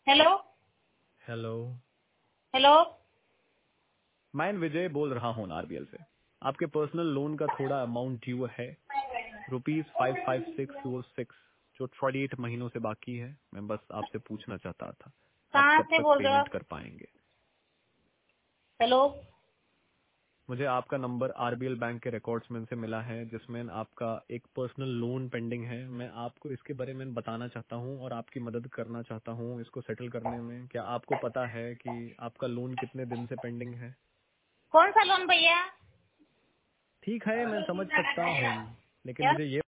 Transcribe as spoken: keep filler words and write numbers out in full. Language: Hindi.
Hello hello. हेलो। मैं विजय बोल रहा हूँ आरबीएल से। आपके पर्सनल लोन का थोड़ा अमाउंट ड्यू है, rupees five five six four six, जो फोर्टी एट महीनों से बाकी है। मैं बस आपसे पूछना चाहता था आप कहाँ कब से तक बोल रहे हो पेमेंट आप? कर पाएंगे। हेलो। मुझे आपका नंबर आरबीएल बैंक के रिकॉर्ड्स में से मिला है, जिसमें आपका एक पर्सनल लोन पेंडिंग है। मैं आपको इसके बारे में बताना चाहता हूँ और आपकी मदद करना चाहता हूँ इसको सेटल करने में। क्या आपको पता है कि आपका लोन कितने दिन से पेंडिंग है? कौन सा लोन भैया? ठीक है, मैं समझ सकता हूँ, लेकिन क्या? मुझे ये